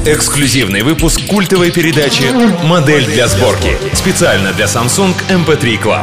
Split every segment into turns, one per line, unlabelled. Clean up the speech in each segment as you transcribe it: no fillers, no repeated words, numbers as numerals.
Эксклюзивный выпуск культовой передачи «Модель для сборки». Специально для Samsung MP3 Club.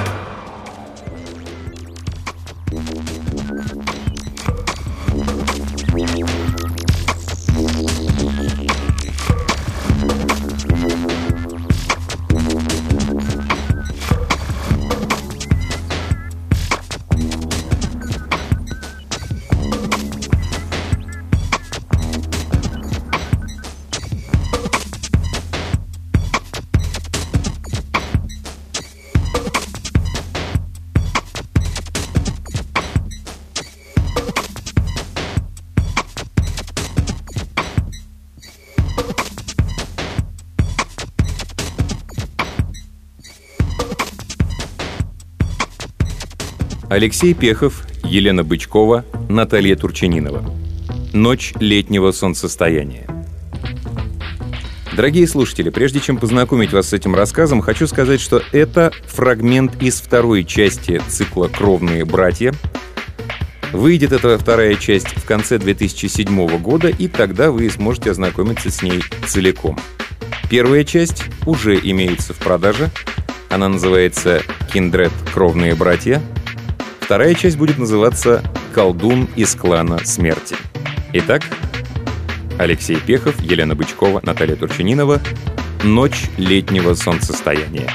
Алексей Пехов, Елена Бычкова, Наталья Турчининова. Ночь летнего солнцестояния. Дорогие слушатели, прежде чем познакомить вас с этим рассказом, хочу сказать, что это фрагмент из второй части цикла «Кровные братья». Выйдет эта вторая часть в конце 2007 года, и тогда вы сможете ознакомиться с ней целиком. Первая часть уже имеется в продаже. Она называется «Киндред. Кровные братья». Вторая часть будет называться «Колдун из клана смерти». Итак, Алексей Пехов, Елена Бычкова, Наталья Турчининова. Ночь летнего солнцестояния.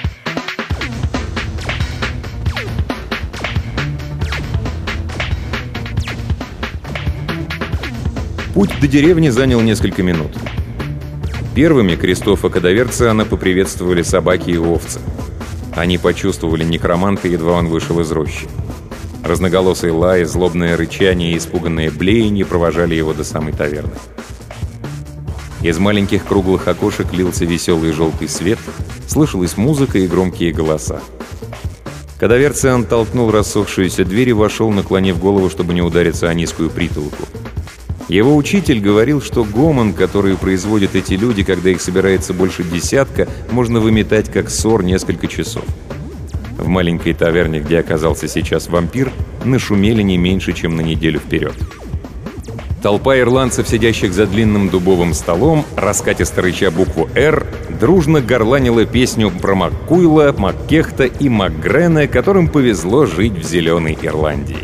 Путь до деревни занял несколько минут. Первыми Кристофа Кадоверциана поприветствовали собаки и овцы. Они почувствовали некроманта, едва он вышел из рощи. Разноголосый лай, злобное рычание и испуганное блеяние провожали его до самой таверны. Из маленьких круглых окошек лился веселый желтый свет, слышалась музыка и громкие голоса. Кадоверциан толкнул рассохшуюся дверь и вошел, наклонив голову, чтобы не удариться о низкую притолоку. Его учитель говорил, что гомон, который производят эти люди, когда их собирается больше десятка, можно выметать как ссор несколько часов. В маленькой таверне, где оказался сейчас вампир, нашумели не меньше, чем на неделю вперед. Толпа ирландцев, сидящих за длинным дубовым столом, раскатисто рыча букву «Р», дружно горланила песню про Маккуйла, Маккехта и Макгрена, которым повезло жить в зеленой Ирландии.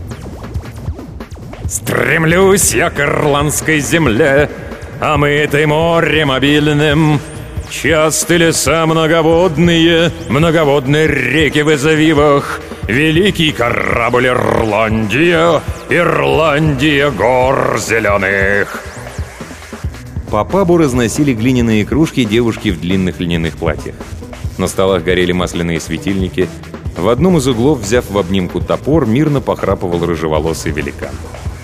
«Стремлюсь я к ирландской земле, омытой морем обильным. Часты леса многоводные, многоводные реки в извивах. Великий корабль Ирландия, Ирландия гор зеленых». По пабу разносили глиняные кружки девушки в длинных льняных платьях. На столах горели масляные светильники. В одном из углов, взяв в обнимку топор, мирно похрапывал рыжеволосый великан.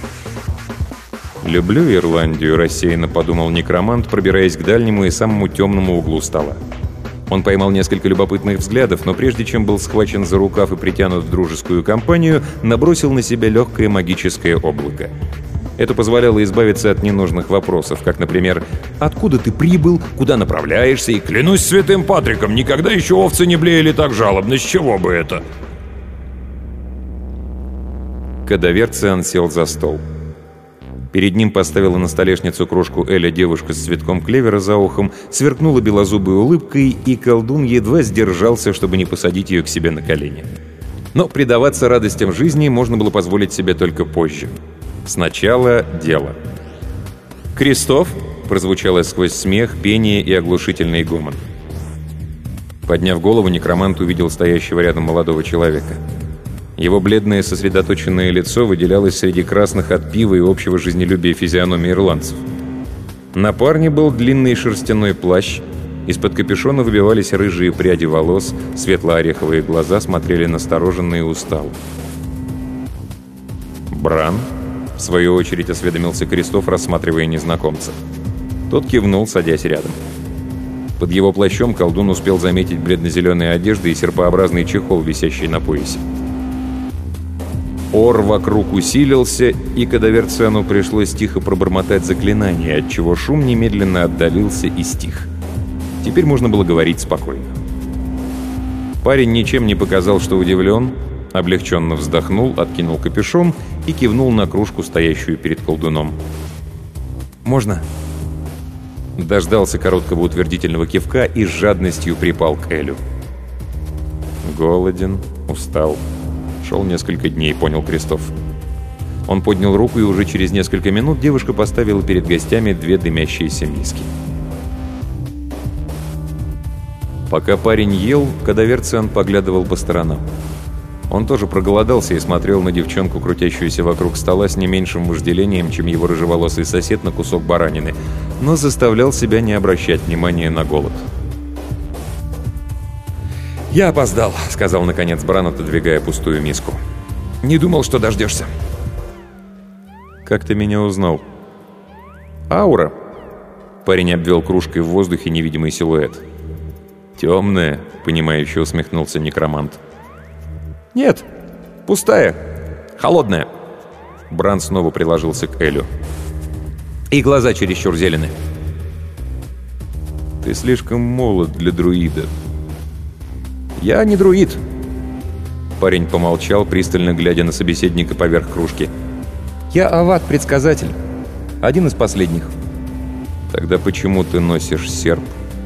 «Люблю Ирландию», — рассеянно подумал некромант, пробираясь к дальнему и самому темному углу стола. Он поймал несколько любопытных взглядов, но прежде чем был схвачен за рукав и притянут в дружескую компанию, набросил на себя легкое магическое облако. Это позволяло избавиться от ненужных вопросов, как, например, «Откуда ты прибыл? Куда направляешься?» и «Клянусь святым Патриком, никогда еще овцы не блеяли так жалобно, с чего бы это?» Кадоверциан сел за стол. Перед ним поставила на столешницу кружку эля девушка с цветком клевера за ухом, сверкнула белозубой улыбкой, и колдун едва сдержался, чтобы не посадить ее к себе на колени. Но предаваться радостям жизни можно было позволить себе только позже. Сначала дело. «Кристоф!» — прозвучало сквозь смех, пение и оглушительный гомон. Подняв голову, некромант увидел стоящего рядом молодого человека. Его бледное сосредоточенное лицо выделялось среди красных от пива и общего жизнелюбия физиономии ирландцев. На парне был длинный шерстяной плащ, из-под капюшона выбивались рыжие пряди волос, светло-ореховые глаза смотрели настороженно и устало. «Бран?» — в свою очередь осведомился Кристоф, рассматривая незнакомца. Тот кивнул, садясь рядом. Под его плащом колдун успел заметить бледно-зеленые одежды и серпообразный чехол, висящий на поясе. Ор вокруг усилился, и Кадоверциану пришлось тихо пробормотать заклинание, отчего шум немедленно отдалился и стих. Теперь можно было говорить спокойно. Парень ничем не показал, что удивлен, облегченно вздохнул, откинул капюшон и кивнул на кружку, стоящую перед колдуном. «Можно?» Дождался короткого утвердительного кивка и с жадностью припал к Элю. Голоден, устал. Шел несколько дней, понял Кристоф. Он поднял руку, и уже через несколько минут девушка поставила перед гостями 2 дымящиеся миски. Пока парень ел, Кадаверциан поглядывал по сторонам. Он тоже проголодался и смотрел на девчонку, крутящуюся вокруг стола с не меньшим вожделением, чем его рыжеволосый сосед на кусок баранины, но заставлял себя не обращать внимания на голод. «Я опоздал», — сказал наконец Бран, отодвигая пустую миску. «Не думал, что дождешься». «Как ты меня узнал?» «Аура». Парень обвел кружкой в воздухе невидимый силуэт. «Темная», — понимающе усмехнулся некромант. «Нет, пустая, холодная». Бран снова приложился к Элю. «И глаза чересчур зеленые». «Ты слишком молод для друида». «Я не друид». Парень помолчал, пристально глядя на собеседника поверх кружки. «Я ават-предсказатель. Один из последних». «Тогда почему ты носишь серп?»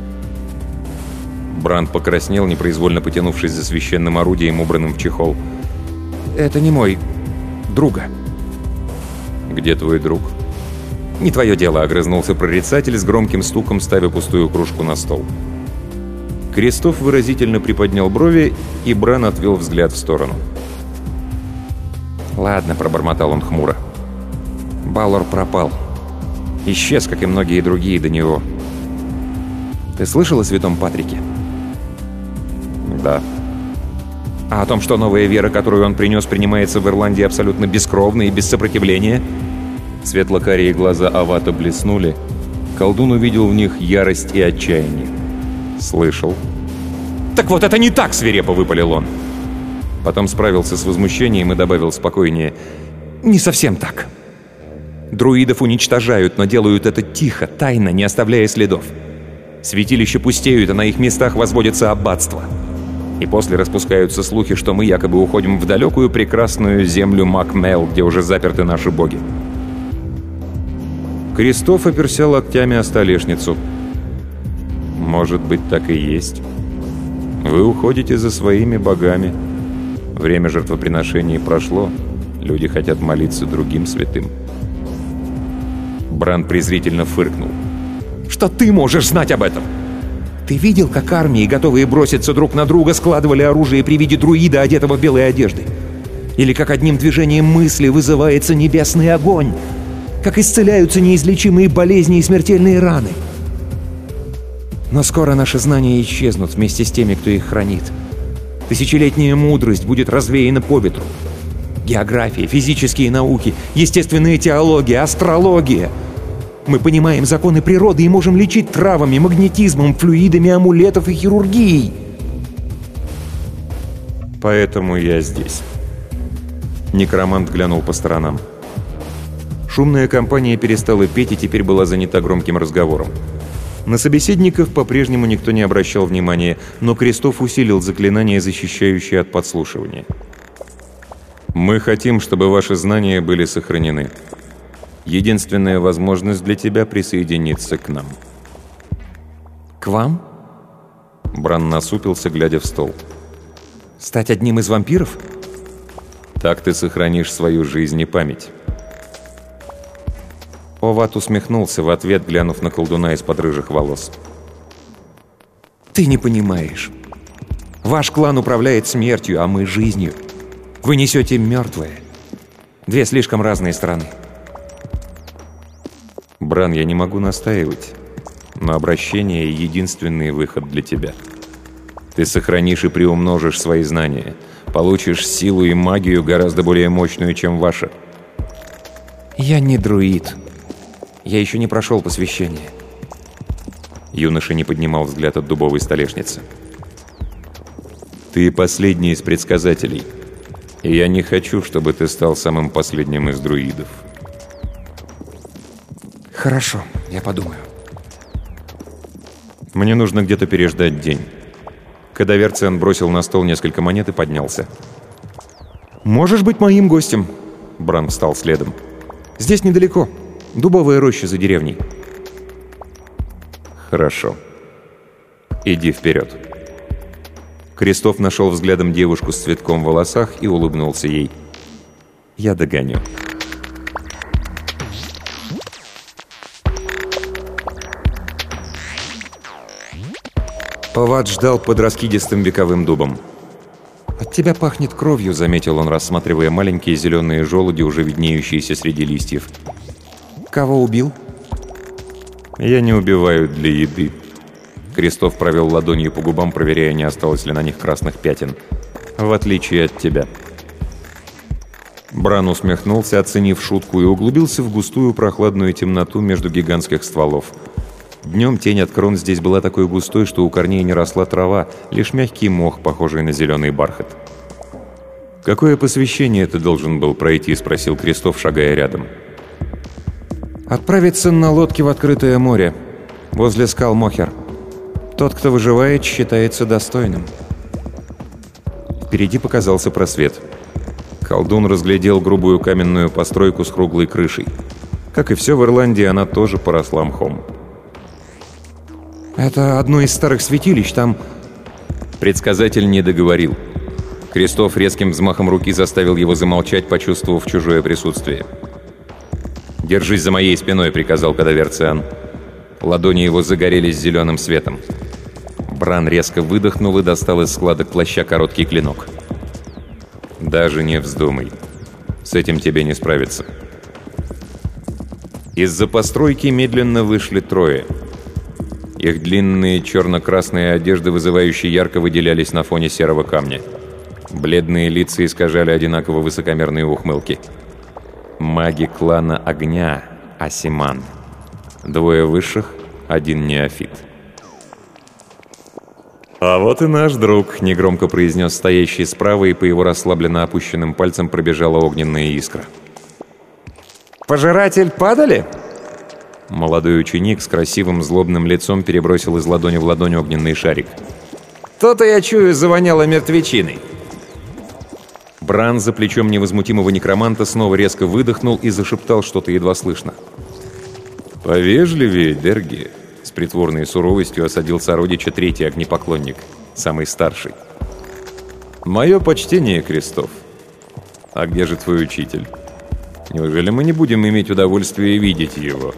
Бран покраснел, непроизвольно потянувшись за священным орудием, убранным в чехол. «Это не мой. Друга». «Где твой друг?» «Не твое дело», — огрызнулся прорицатель с громким стуком, ставя пустую кружку на стол. Кристоф выразительно приподнял брови, и Бран отвел взгляд в сторону. «Ладно», — пробормотал он хмуро. «Баллор пропал. Исчез, как и многие другие до него. Ты слышал о святом Патрике?» «Да». «А о том, что новая вера, которую он принес, принимается в Ирландии абсолютно бескровно и без сопротивления?» Светло-карие глаза Авата блеснули. Колдун увидел в них ярость и отчаяние. «Слышал». «Так вот это не так!» — свирепо выпалил он. Потом справился с возмущением и добавил спокойнее. «Не совсем так. Друидов уничтожают, но делают это тихо, тайно, не оставляя следов. Святилища пустеют, а на их местах возводятся аббатства. И после распускаются слухи, что мы якобы уходим в далекую прекрасную землю Макмел, где уже заперты наши боги». Кристоф оперся локтями о столешницу. «Может быть, так и есть. Вы уходите за своими богами. Время жертвоприношений прошло. Люди хотят молиться другим святым». Бран презрительно фыркнул. «Что ты можешь знать об этом? Ты видел, как армии, готовые броситься друг на друга, складывали оружие при виде друида, одетого в белые одежды? Или как одним движением мысли вызывается небесный огонь? Как исцеляются неизлечимые болезни и смертельные раны? Но скоро наши знания исчезнут вместе с теми, кто их хранит. Тысячелетняя мудрость будет развеяна по ветру. География, физические науки, естественная теология, астрология. Мы понимаем законы природы и можем лечить травами, магнетизмом, флюидами амулетов и хирургией. Поэтому я здесь». Некромант глянул по сторонам. Шумная компания перестала петь и теперь была занята громким разговором. На собеседников по-прежнему никто не обращал внимания, но Кристоф усилил заклинание, защищающее от подслушивания. «Мы хотим, чтобы ваши знания были сохранены. Единственная возможность для тебя — присоединиться к нам». «К вам?» Бран насупился, глядя в стол. «Стать одним из вампиров?» «Так ты сохранишь свою жизнь и память». Оват усмехнулся в ответ, глянув на колдуна из-под рыжих волос. «Ты не понимаешь. Ваш клан управляет смертью, а мы — жизнью. Вы несете мертвое. 2 слишком разные стороны». «Бран, я не могу настаивать, но обращение — единственный выход для тебя. Ты сохранишь и приумножишь свои знания, получишь силу и магию гораздо более мощную, чем ваша». «Я не друид. Я еще не прошел посвящение». Юноша не поднимал взгляд от дубовой столешницы. «Ты последний из предсказателей, и я не хочу, чтобы ты стал самым последним из друидов». «Хорошо, я подумаю». «Мне нужно где-то переждать день». Кадаверциан бросил на стол несколько монет и поднялся. «Можешь быть моим гостем?» Бран встал следом. «Здесь недалеко. Дубовая роща за деревней». «Хорошо. Иди вперед». Крестов нашел взглядом девушку с цветком в волосах и улыбнулся ей. «Я догоню». Пават ждал под раскидистым вековым дубом. «От тебя пахнет кровью», — заметил он, рассматривая маленькие зеленые желуди, уже виднеющиеся среди листьев. «Кого убил?» «Я не убиваю для еды». Крестов провел ладонью по губам, проверяя, не осталось ли на них красных пятен. «В отличие от тебя». Бран усмехнулся, оценив шутку, и углубился в густую прохладную темноту между гигантских стволов. Днем тень от крон здесь была такой густой, что у корней не росла трава, лишь мягкий мох, похожий на зеленый бархат. «Какое посвящение ты должен был пройти?» — спросил Крестов, шагая рядом. «Отправиться на лодке в открытое море, возле скал Мохер. Тот, кто выживает, считается достойным». Впереди показался просвет. Колдун разглядел грубую каменную постройку с круглой крышей. Как и все в Ирландии, она тоже поросла мхом. «Это одно из старых святилищ, там...» Предсказатель не договорил. Крестов резким взмахом руки заставил его замолчать, почувствовав чужое присутствие. «Держись за моей спиной», — приказал Кадаверциан. Ладони его загорелись зеленым светом. Бран резко выдохнул и достал из складок плаща короткий клинок. «Даже не вздумай. С этим тебе не справиться». Из-за постройки медленно вышли трое. Их длинные черно-красные одежды, вызывающие ярко, выделялись на фоне серого камня. Бледные лица искажали одинаково высокомерные ухмылки. Маги клана Огня, Асиман. Двое высших, один неофит. «А вот и наш друг», — негромко произнес стоящий справа, и по его расслабленно опущенным пальцам пробежала огненная искра.
«Пожиратель падали?»
Молодой ученик с красивым злобным лицом перебросил из ладони в ладонь огненный шарик.
«То-то я чую, завоняло мертвечиной».
Бран за плечом невозмутимого некроманта снова резко выдохнул и зашептал что-то едва слышно. «Повежливее, Дерги», — с притворной суровостью осадил сородича третий огнепоклонник, самый старший. «Мое почтение, Крестов. А где же твой учитель? Неужели мы не будем иметь удовольствия видеть его?»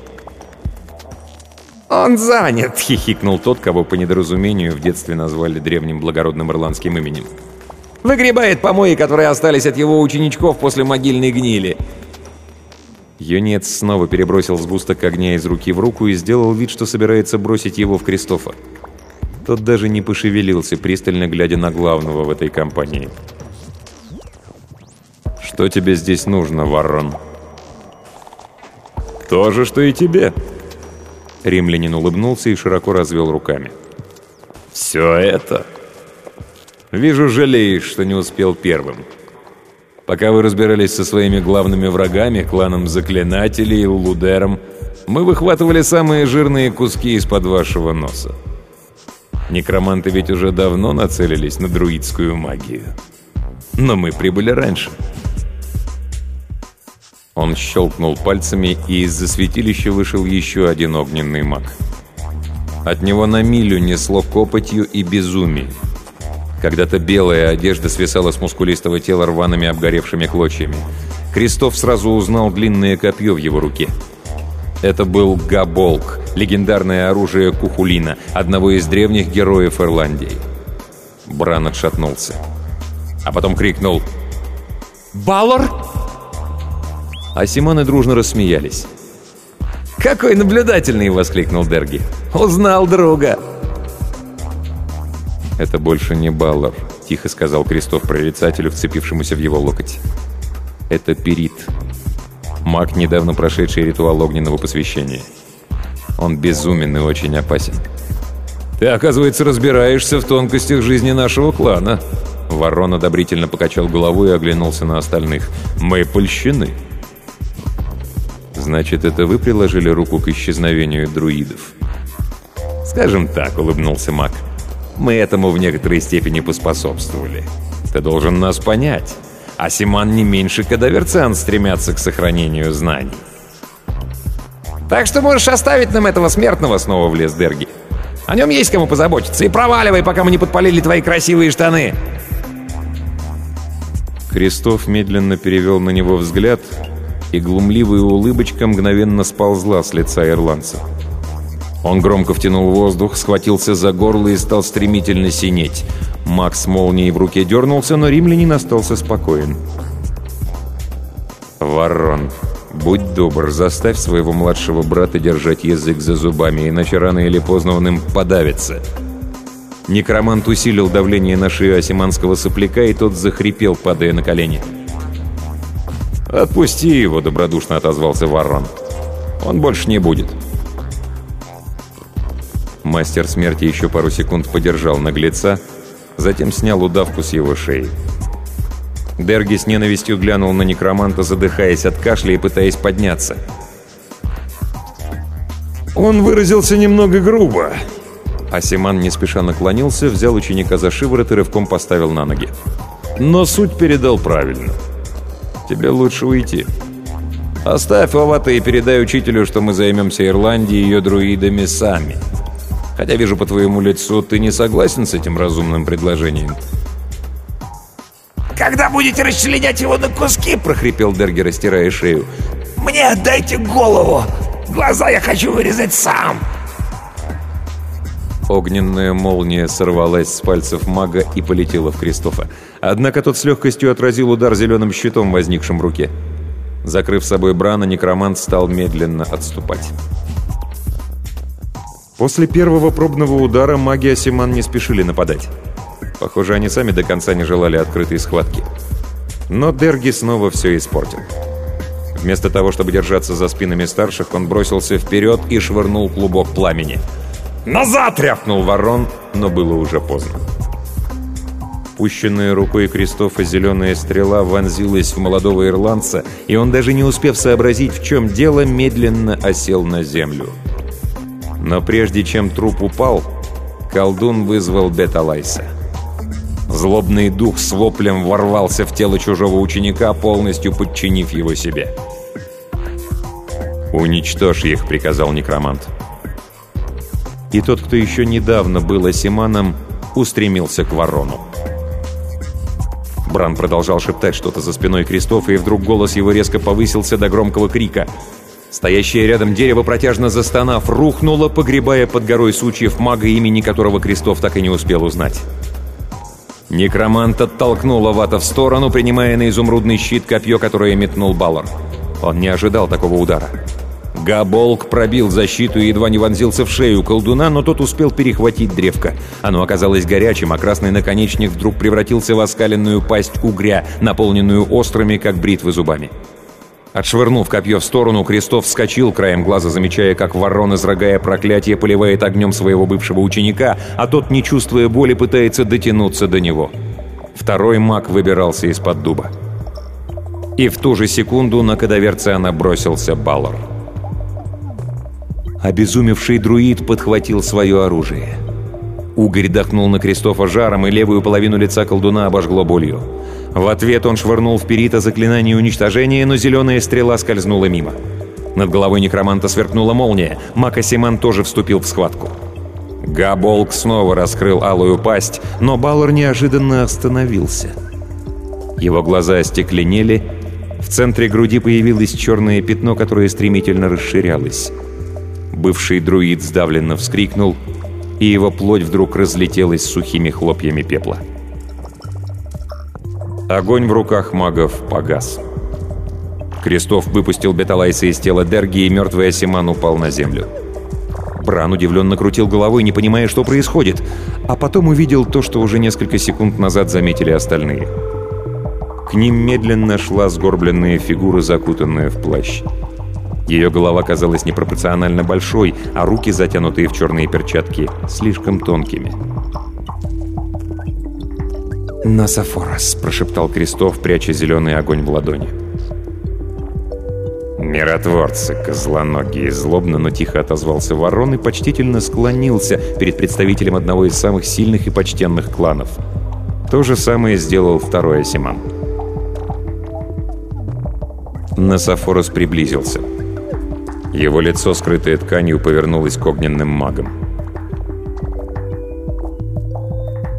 «Он занят!» —
хихикнул тот, кого по недоразумению в детстве назвали древним благородным ирландским именем.
«Выгребает помои, которые остались от его ученичков после могильной гнили».
Юнец снова перебросил сгусток огня из руки в руку и сделал вид, что собирается бросить его в Кристофа. Тот даже не пошевелился, пристально глядя на главного в этой компании. «Что тебе здесь нужно, Варрон?» «То же, что и тебе». Римлянин улыбнулся и широко развел руками. «Все это? Вижу, жалеешь, что не успел первым. Пока вы разбирались со своими главными врагами, кланом Заклинателей и Лудером, мы выхватывали самые жирные куски из-под вашего носа. Некроманты ведь уже давно нацелились на друидскую магию. Но мы прибыли раньше». Он щелкнул пальцами, и из-за святилища вышел еще один огненный маг. От него на милю несло копотью и безумием. Когда-то белая одежда свисала с мускулистого тела рваными обгоревшими клочьями. Крестов сразу узнал длинное копье в его руке. Это был Габолк, легендарное оружие Кухулина, одного из древних героев Ирландии. Бран отшатнулся. А потом крикнул «Балор!». Асиманы дружно рассмеялись.
«Какой наблюдательный!» — воскликнул Дерги. «Узнал друга!»
«Это больше не Баллар», — тихо сказал Крестов прорицателю, вцепившемуся в его локоть. «Это Перит, маг, недавно прошедший ритуал огненного посвящения. Он безумен и очень опасен». «Ты, оказывается, разбираешься в тонкостях жизни нашего клана». Ворон одобрительно покачал головой и оглянулся на остальных. «Мы польщены». «Значит, это вы приложили руку к исчезновению друидов?» «Скажем так», — улыбнулся маг. «Мы этому в некоторой степени поспособствовали. Ты должен нас понять. Асиман не меньше Кадаверциан стремятся к сохранению знаний».
«Так что можешь оставить нам этого смертного», — снова влез Дерги. О нем есть кому позаботиться. И проваливай, пока мы не подпалили твои красивые штаны!»
Крестов медленно перевел на него взгляд, и глумливая улыбочка мгновенно сползла с лица ирландца. Он громко втянул воздух, схватился за горло и стал стремительно синеть. Маг с молнией в руке дернулся, но римлянин остался спокоен. «Варрон, будь добр, заставь своего младшего брата держать язык за зубами, иначе рано или поздно он им подавится». Некромант усилил давление на шею осиманского сопляка, и тот захрипел, падая на колени. «Отпусти его», — добродушно отозвался Варрон. «Он больше не будет». Мастер смерти еще пару секунд подержал наглеца, затем снял удавку с его шеи. Дерги с ненавистью глянул на некроманта, задыхаясь от кашля и пытаясь подняться. «Он выразился немного грубо». Асиман не спеша наклонился, взял ученика за шиворот и рывком поставил на ноги. «Но суть передал правильно. Тебе лучше уйти. Оставь Овата и передай учителю, что мы займемся Ирландией и ее друидами сами. Хотя вижу по твоему лицу, ты не согласен с этим разумным предложением».
«Когда будете расчленять его на куски?» —
прохрипел Дерги, растирая шею.
«Мне отдайте голову! Глаза я хочу вырезать сам!»
Огненная молния сорвалась с пальцев мага и полетела в Кристофа. Однако тот с легкостью отразил удар зеленым щитом, возникшим в руке. Закрыв собой Брана, некромант стал медленно отступать. После первого пробного удара маги Асиман не спешили нападать. Похоже, они сами до конца не желали открытой схватки. Но Дерги снова все испортил. Вместо того, чтобы держаться за спинами старших, он бросился вперед и швырнул клубок пламени. «Назад!» — рявкнул Варрон, но было уже поздно. Пущенная рукой Кристофа зеленая стрела вонзилась в молодого ирландца, и он, даже не успев сообразить, в чем дело, медленно осел на землю. Но прежде чем труп упал, колдун вызвал Беталайса. Злобный дух с воплем ворвался в тело чужого ученика, полностью подчинив его себе. «Уничтожь их», — приказал некромант. И тот, кто еще недавно был Асиманом, устремился к Варрону. Бран продолжал шептать что-то за спиной Кристофа, и вдруг голос его резко повысился до громкого крика. Стоящее рядом дерево, протяжно застонав, рухнуло, погребая под горой сучьев мага, имени которого Кристоф так и не успел узнать. Некромант оттолкнул Овата в сторону, принимая на изумрудный щит копье, которое метнул Баллар. Он не ожидал такого удара. Габолк пробил защиту и едва не вонзился в шею колдуна, но тот успел перехватить древко. Оно оказалось горячим, а красный наконечник вдруг превратился в оскаленную пасть угря, наполненную острыми, как бритвы, зубами. Отшвырнув копье в сторону, Кристоф вскочил, краем глаза замечая, как Варрон, изрыгая проклятие, поливает огнем своего бывшего ученика, а тот, не чувствуя боли, пытается дотянуться до него. Второй маг выбирался из-под дуба. И в ту же секунду на кадаверциана бросился Баллар. Обезумевший друид подхватил свое оружие. Угорь дохнул на Кристофа жаром, и левую половину лица колдуна обожгло болью. В ответ он швырнул в Перита заклинание уничтожения, но зеленая стрела скользнула мимо. Над головой некроманта сверкнула молния. Маг Асиман тоже вступил в схватку. Габолк снова раскрыл алую пасть, но Баллар неожиданно остановился. Его глаза остекленели. В центре груди появилось черное пятно, которое стремительно расширялось. Бывший друид сдавленно вскрикнул, и его плоть вдруг разлетелась сухими хлопьями пепла. Огонь в руках магов погас. Кристоф выпустил Беталайса из тела Дерги, и мертвый Асиман упал на землю. Бран удивленно крутил головой, не понимая, что происходит, а потом увидел то, что уже несколько секунд назад заметили остальные. К ним медленно шла сгорбленная фигура, закутанная в плащ. Ее голова казалась непропорционально большой, а руки, затянутые в черные перчатки, слишком тонкими. «Нософорос», — прошептал Кристоф, пряча зеленый огонь в ладони. «Миротворцы, козлоногие», — злобно, но тихо отозвался Варрон и почтительно склонился перед представителем одного из самых сильных и почтенных кланов. То же самое сделал второй Асиман. Нософорос приблизился. Его лицо, скрытое тканью, повернулось к огненным магам.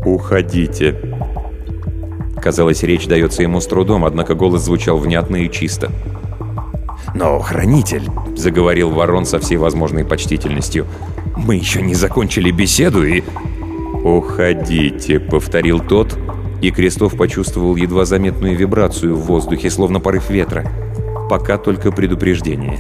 «Уходите». Казалось, речь дается ему с трудом, однако голос звучал внятно и чисто.
«Но, хранитель», — заговорил Ворон со всей возможной почтительностью, — «мы еще не закончили беседу и...»
«Уходите», — повторил тот, и Крестов почувствовал едва заметную вибрацию в воздухе, словно порыв ветра. Пока только предупреждение.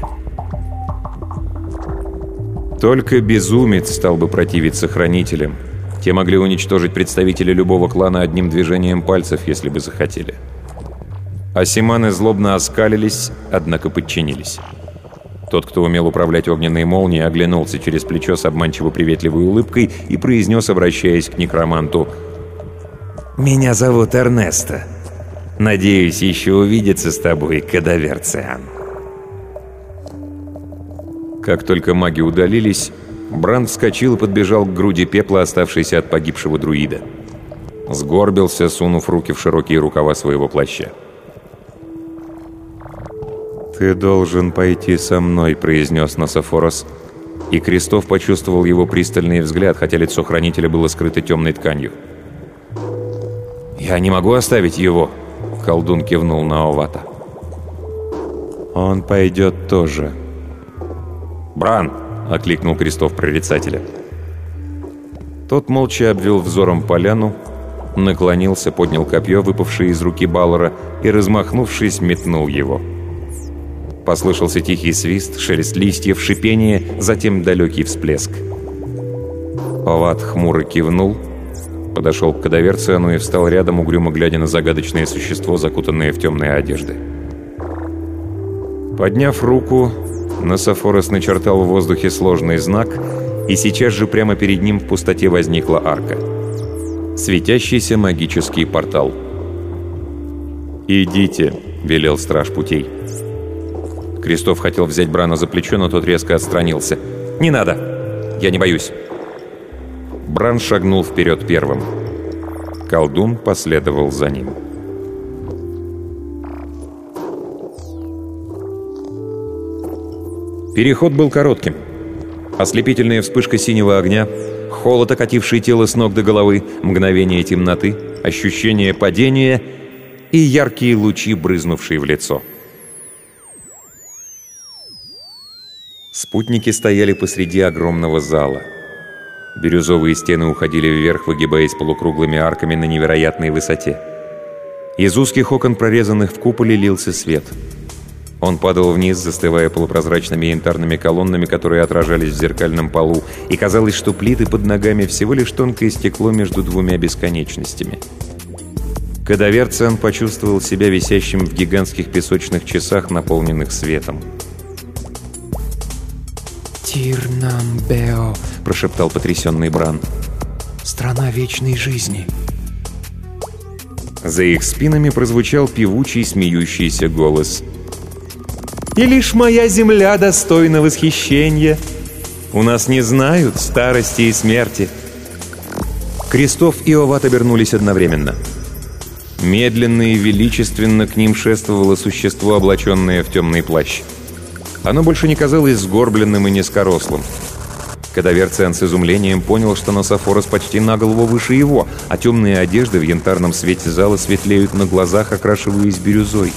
Только безумец стал бы противиться хранителям. Те могли уничтожить представителей любого клана одним движением пальцев, если бы захотели. Асиманы злобно оскалились, однако подчинились. Тот, кто умел управлять огненной молнией, оглянулся через плечо с обманчиво приветливой улыбкой и произнес, обращаясь к некроманту:
«Меня зовут Эрнесто. Надеюсь еще увидеться с тобой, кадавер Циан».
Как только маги удалились, Бран вскочил и подбежал к груди пепла, оставшейся от погибшего друида. Сгорбился, сунув руки в широкие рукава своего плаща. «Ты должен пойти со мной», — произнес Нософорос, и Крестов почувствовал его пристальный взгляд, хотя лицо хранителя было скрыто темной тканью.
«Я не могу оставить его», — колдун кивнул на Овата.
«Он пойдет тоже».
«Бран!»
— окликнул Крестов прорицателя. Тот молча обвел взором поляну, наклонился, поднял копье, выпавшее из руки Баллора, и, размахнувшись, метнул его. Послышался тихий свист, шелест листьев, шипение, затем далекий всплеск. Оват хмуро кивнул, подошел к кадавер Циану и встал рядом, угрюмо глядя на загадочное существо, закутанное в темные одежды. Подняв руку, Нософорос начертал в воздухе сложный знак, и сейчас же прямо перед ним в пустоте возникла арка. Светящийся магический портал. «Идите», — велел страж путей. Крестов хотел взять Брана за плечо, но тот резко отстранился. «Не надо! Я не боюсь!» Бран шагнул вперед первым. Колдун последовал за ним. Переход был коротким. Ослепительная вспышка синего огня, холод, окативший тело с ног до головы, мгновение темноты, ощущение падения и яркие лучи, брызнувшие в лицо. Спутники стояли посреди огромного зала. Бирюзовые стены уходили вверх, выгибаясь полукруглыми арками на невероятной высоте. Из узких окон, прорезанных в куполе, лился свет. Он падал вниз, застывая полупрозрачными янтарными колоннами, которые отражались в зеркальном полу, и казалось, что плиты под ногами всего лишь тонкое стекло между двумя бесконечностями. Кадавер Циан почувствовал себя висящим в гигантских песочных часах, наполненных светом.
«Тир-нам-бео», — прошептал потрясенный Бран. «Страна вечной жизни».
За их спинами прозвучал певучий, смеющийся голос. «И лишь моя земля достойна восхищения. У нас не знают старости и смерти». Крестов и Оват обернулись одновременно. Медленно и величественно к ним шествовало существо, облаченное в темный плащ. Оно больше не казалось сгорбленным и низкорослым. Кадавер Циан с изумлением понял, что Нософорос почти на голову выше его, а темные одежды в янтарном свете зала светлеют на глазах, окрашиваясь бирюзой.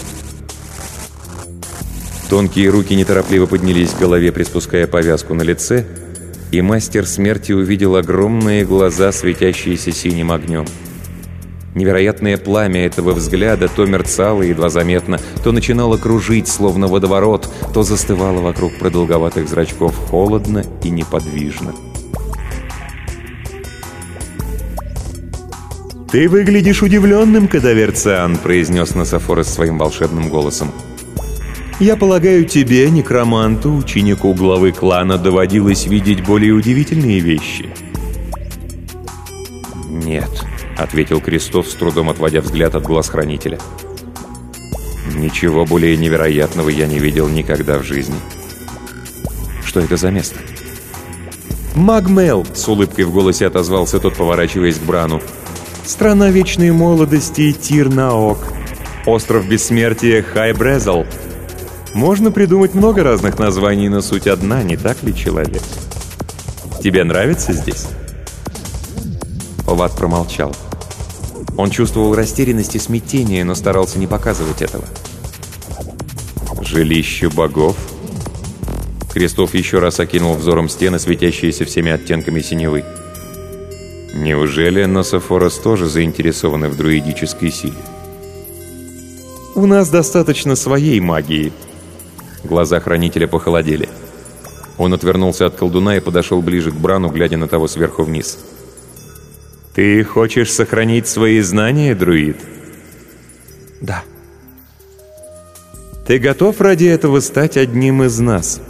Тонкие руки неторопливо поднялись к голове, приспуская повязку на лице, и мастер смерти увидел огромные глаза, светящиеся синим огнем. Невероятное пламя этого взгляда то мерцало едва заметно, то начинало кружить, словно водоворот, то застывало вокруг продолговатых зрачков холодно и неподвижно. «Ты выглядишь удивленным, Кадавер Циан», — произнес Нософорос своим волшебным голосом. «Я полагаю, тебе, некроманту, ученику главы клана, доводилось видеть более удивительные вещи». «Нет», — ответил Крестов, с трудом отводя взгляд от глаз хранителя. «Ничего более невероятного я не видел никогда в жизни». «Что это за место?» «Магмел», — с улыбкой в голосе отозвался тот, поворачиваясь к Брану. «Страна вечной молодости Тир-Наок. Остров бессмертия Хай-Брезал. Можно придумать много разных названий, но суть одна, не так ли, человек? Тебе нравится здесь?» Оват промолчал. Он чувствовал растерянность и смятение, но старался не показывать этого. «Жилище богов?» Крестов еще раз окинул взором стены, светящиеся всеми оттенками синевы. Неужели Нософорос тоже заинтересованы в друидической силе? «У нас достаточно своей магии». Глаза хранителя похолодели. Он отвернулся от колдуна и подошел ближе к Брану, глядя на того сверху вниз. «Ты хочешь сохранить свои знания, друид?»
«Да».
«Ты готов ради этого стать одним из нас?»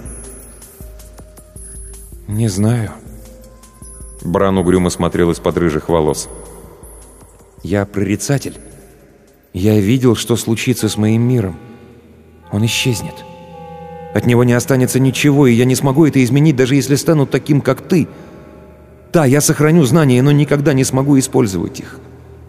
«Не знаю».
Бран угрюмо смотрел из-под рыжих волос.
«Я прорицатель. Я видел, что случится с моим миром. Он исчезнет. От него не останется ничего, и я не смогу это изменить, даже если стану таким, как ты. Да, я сохраню знания, но никогда не смогу использовать их».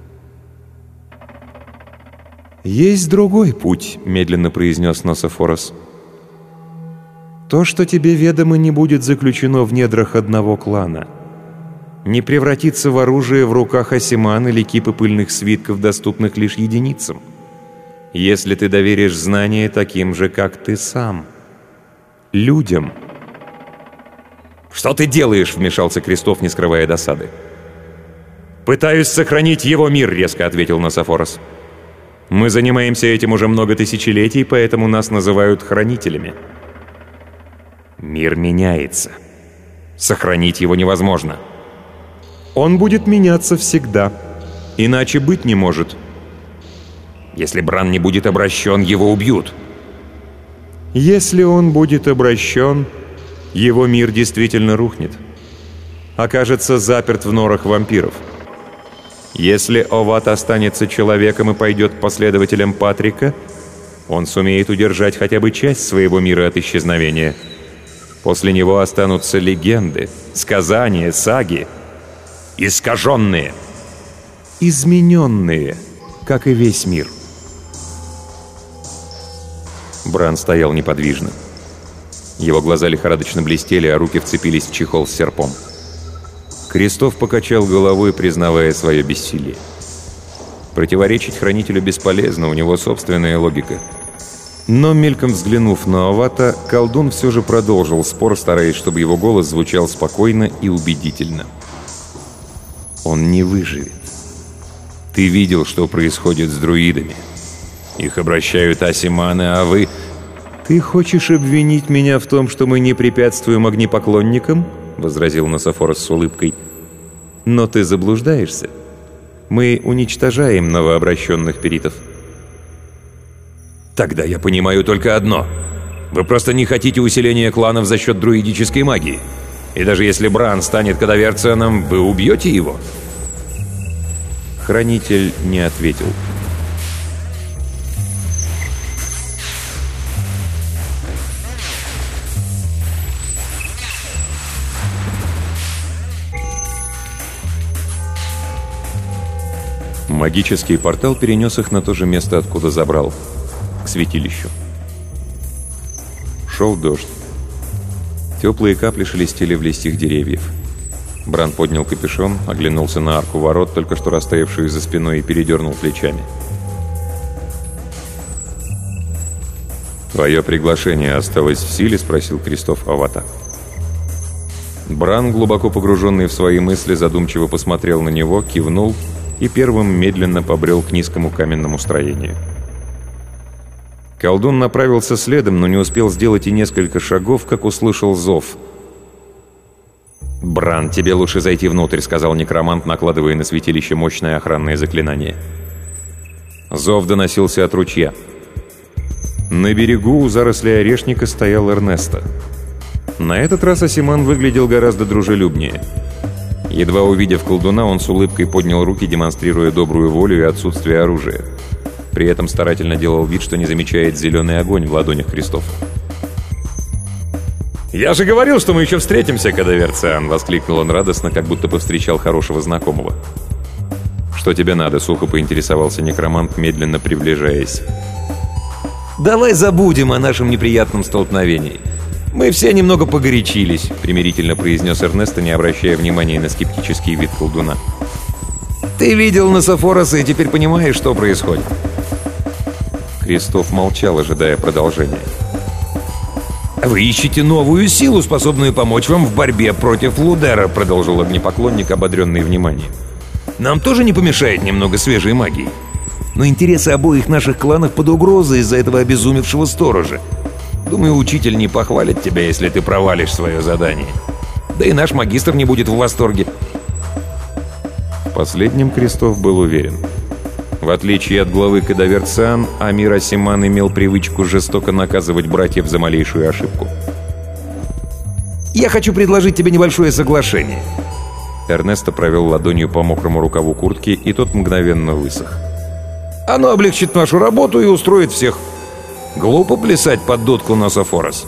«Есть другой путь», — медленно произнес Нософорос. «То, что тебе ведомо, не будет заключено в недрах одного клана. Не превратится в оружие в руках Асиман или кипы пыльных свитков, доступных лишь единицам. Если ты доверишь знания таким же, как ты сам. Людям». «Что ты делаешь?» — вмешался Крестов, не скрывая досады. «Пытаюсь сохранить его мир», — резко ответил Нософорос. «Мы занимаемся этим уже много тысячелетий, поэтому нас называют хранителями. Мир меняется. Сохранить его невозможно. Он будет меняться всегда. Иначе быть не может. Если Бран не будет обращен, его убьют. Если он будет обращен, его мир действительно рухнет. Окажется заперт в норах вампиров. Если Оват останется человеком и пойдет последователем Патрика, он сумеет удержать хотя бы часть своего мира от исчезновения. После него останутся легенды, сказания, саги. Искаженные. Измененные, как и весь мир». Бран стоял неподвижно. Его глаза лихорадочно блестели, а руки вцепились в чехол с серпом. Крестов покачал головой, признавая свое бессилие. Противоречить хранителю бесполезно, у него собственная логика. Но, мельком взглянув на Овата, колдун все же продолжил спор, стараясь, чтобы его голос звучал спокойно и убедительно. «Он не выживет. Ты видел, что происходит с друидами. Их обращают асиманы, а вы... Ты хочешь обвинить меня в том, что мы не препятствуем огнепоклонникам?» — возразил Нософорос с улыбкой. «Но ты заблуждаешься. Мы уничтожаем новообращенных перитов». «Тогда я понимаю только одно. Вы просто не хотите усиления кланов за счет друидической магии. И даже если Бран станет кадаверцианом, вы убьете его?» Хранитель не ответил. Магический портал перенес их на то же место, откуда забрал. К святилищу. Шел дождь. Теплые капли шелестели в листьях деревьев. Бран поднял капюшон, оглянулся на арку ворот, только что растаявшую за спиной, и передернул плечами. «Твое приглашение осталось в силе?» — спросил Крестов Овата. Бран, глубоко погруженный в свои мысли, задумчиво посмотрел на него, кивнул и первым медленно побрел к низкому каменному строению. Колдун направился следом, но не успел сделать и несколько шагов, как услышал зов. «Бран, тебе лучше зайти внутрь», — сказал некромант, накладывая на святилище мощное охранное заклинание. Зов доносился от ручья. На берегу у зарослей орешника стоял Эрнесто. На этот раз Асиман выглядел гораздо дружелюбнее. Едва увидев колдуна, он с улыбкой поднял руки, демонстрируя добрую волю и отсутствие оружия. При этом старательно делал вид, что не замечает зеленый огонь в ладонях крестов. «Я же говорил, что мы еще встретимся, кадаверциан!» — воскликнул он радостно, как будто повстречал хорошего знакомого. «Что тебе надо?» — сухо поинтересовался некромант, медленно приближаясь. «Давай забудем о нашем неприятном столкновении. Мы все немного погорячились», — примирительно произнес Эрнесто, не обращая внимания на скептический вид колдуна.
Ты видел Нософороса и теперь понимаешь, что происходит.
Кристоф молчал, ожидая продолжения.
«Вы ищете новую силу, способную помочь вам в борьбе против Лудера», продолжил огнепоклонник, ободренный вниманием. «Нам тоже не помешает немного свежей магии. Но интересы обоих наших кланов под угрозой из-за этого обезумевшего сторожа. Думаю, учитель не похвалит тебя, если ты провалишь свое задание. Да и наш магистр не будет в восторге».
В последнем Кристоф был уверен. В отличие от главы Кадавер Циан, Амир Асиман имел привычку жестоко наказывать братьев за малейшую ошибку.
«Я хочу предложить тебе небольшое соглашение».
Эрнесто провел ладонью по мокрому рукаву куртки, и тот мгновенно высох.
«Оно облегчит нашу работу и устроит всех. Глупо плясать под дудку Нософорос».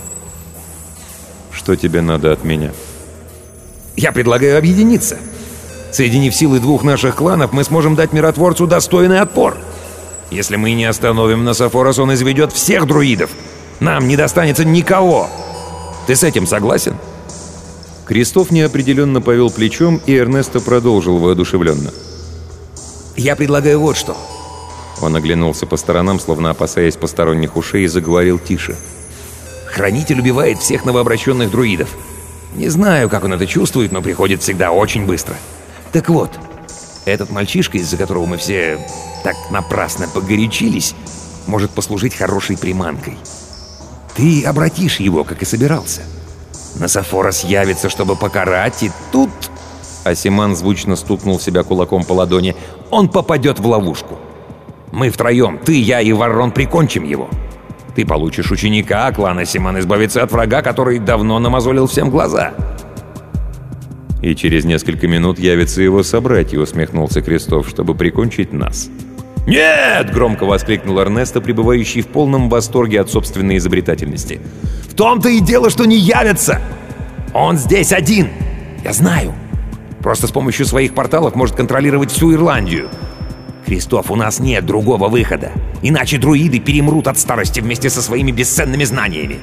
«Что тебе надо от меня?»
«Я предлагаю объединиться. Соединив силы двух наших кланов, мы сможем дать миротворцу достойный отпор. Если мы не остановим Нософорос, он изведет всех друидов. Нам не достанется никого. Ты с этим согласен?»
Кристоф неопределенно повел плечом, и Эрнесто продолжил воодушевленно.
«Я предлагаю вот что».
Он оглянулся по сторонам, словно опасаясь посторонних ушей, и заговорил тише.
«Хранитель убивает всех новообращенных друидов. Не знаю, как он это чувствует, но приходит всегда очень быстро. Так вот, этот мальчишка, из-за которого мы все так напрасно погорячились, может послужить хорошей приманкой. Ты обратишь его, как и собирался. Нософорос явится, чтобы покарать, и тут...» Асиман звучно стукнул себя кулаком по ладони. «Он попадет в ловушку. Мы втроем, ты, я и Варрон, прикончим его. Ты получишь ученика, а клан Асиман избавится от врага, который давно намазолил всем глаза».
«И через несколько минут явится его собратья», — усмехнулся Кристоф, — «чтобы прикончить нас».
«Нет!» — громко воскликнул Эрнесто, пребывающий в полном восторге от собственной изобретательности. «В том-то и дело, что не явится! Он здесь один! Я знаю! Просто с помощью своих порталов может контролировать всю Ирландию. Кристоф, у нас нет другого выхода, иначе друиды перемрут от старости вместе со своими бесценными знаниями».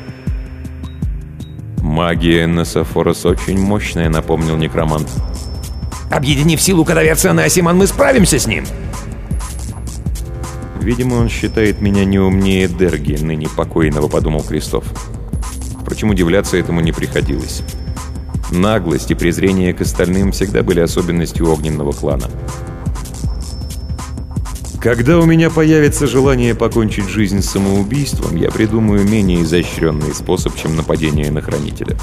«Магия Нософорос очень мощная», — напомнил некромант.
«Объединив силу Кадавер Циан и Асиман, мы справимся с ним!»
«Видимо, он считает меня не умнее Дерги, ныне покойного», — подумал Кристоф. Впрочем, удивляться этому не приходилось. Наглость и презрение к остальным всегда были особенностью огненного клана. «Когда у меня появится желание покончить жизнь самоубийством, я придумаю менее изощренный способ, чем нападение на Хранителя».